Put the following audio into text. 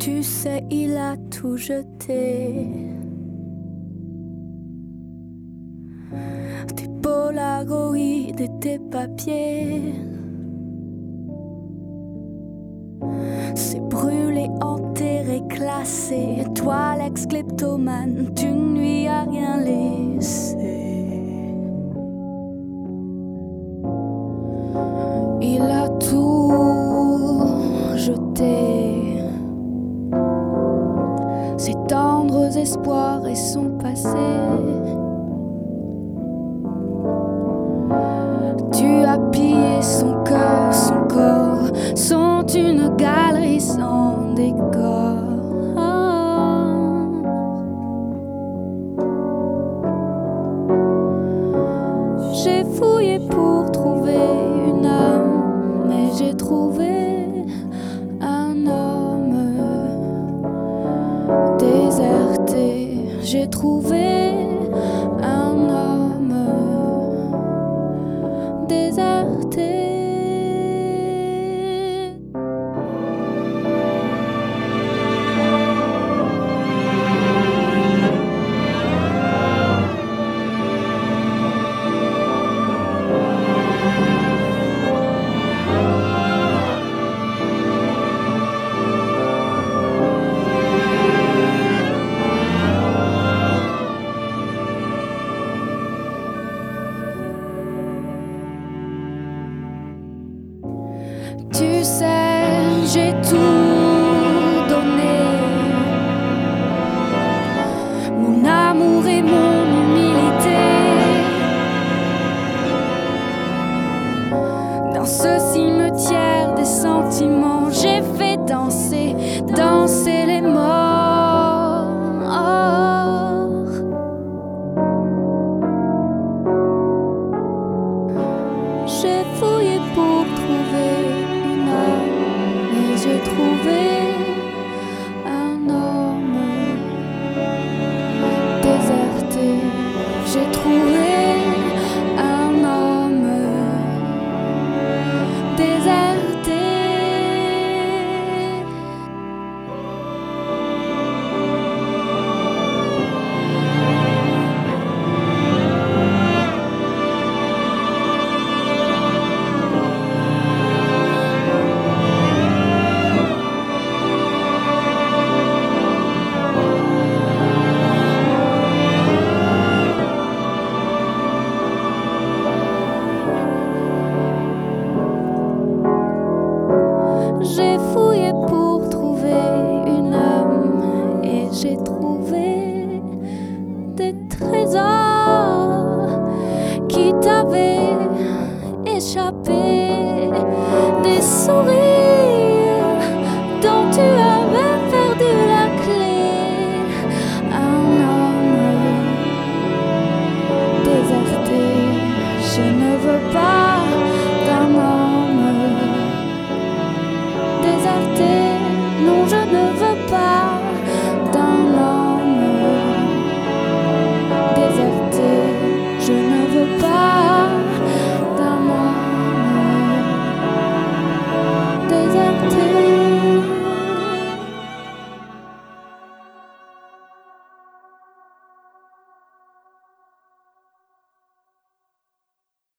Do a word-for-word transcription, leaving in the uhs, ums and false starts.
Tu sais, il a tout jeté. Tes polaroïdes et tes papiers. C'est brûlé, enterré, classé. Toi, l'ex-kleptomane, tu ne lui as rien laissé. Il a tout jeté. Ses tendres espoirs et son passé. Tu as pillé son cœur, son corps sont une galerie sans décor. J'ai fouillé pour trouver une âme, mais j'ai trouvé un homme déserté. J'ai trouvé un homme.